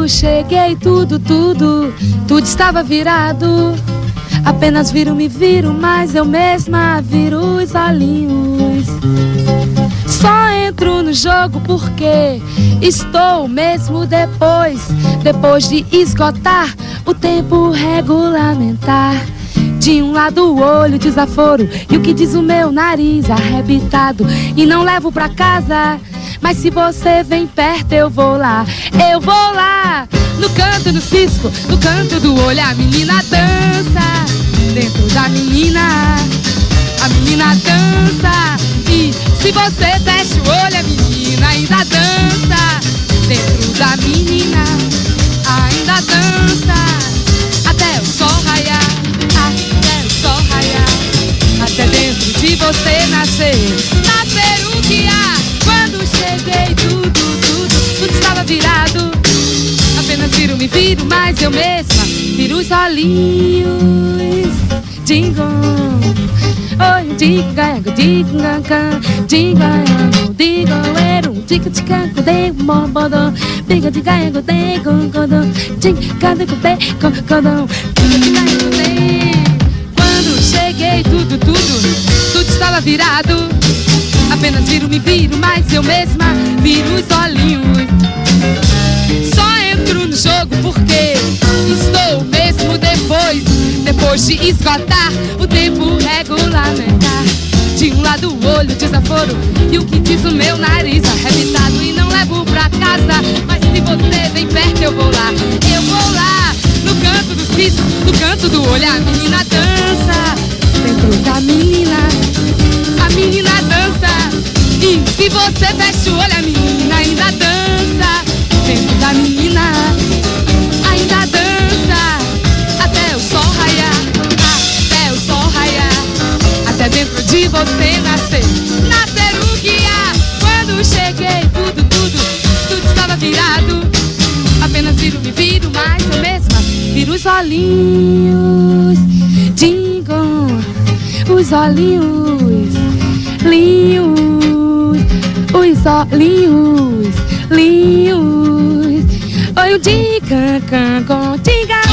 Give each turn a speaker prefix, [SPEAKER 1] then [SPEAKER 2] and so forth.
[SPEAKER 1] cheguei, tudo estava virado. Apenas me viro, mas eu mesma viro os olhinhos. Só entro no jogo porque estou mesmo depois de esgotar o tempo regulamentar. De um lado o olho desaforo e o que diz o meu nariz arrebitado. E não levo pra casa, mas se você vem perto eu vou lá. No canto do cisco, no canto do olho a menina dança. Dentro da menina, a menina dança. E se você fecha o olho a menina ainda dança. Dentro da menina, ainda dança. Até o sol raiar, até o sol raiar. Até dentro de você nascer o que há. Quando cheguei tudo estava virado. Apenas me viro, mas eu mesma viro os olhinhos. Dingo, oi, dingo, dingo, era um dica de canto, dego, mombodão, diga de gaego, dego, godão, diga de godão, quando cheguei, tudo estava virado. Apenas me viro, mas eu mesma viro os olhinhos. Só entro no jogo porque estou mesmo depois de esgotar o tempo regulamentar. De um lado o olho desaforo e o que diz o meu nariz arrebitado. E não levo pra casa, mas se você vem perto eu vou lá. No canto do cisco, no canto do olho a menina dança. Dentro da menina, a menina dança. E se você fecha o olho a menina ainda dança. Dentro da menina, ainda dança. Até o sol raiar, até o sol raiar. Até dentro de você nascer o que há. Quando cheguei, tudo estava virado. Apenas me viro, mas eu mesma viro os olhinhos. Dingo, os olhinhos, linhos, os olhinhos, linhos. Oi, o diga, diga.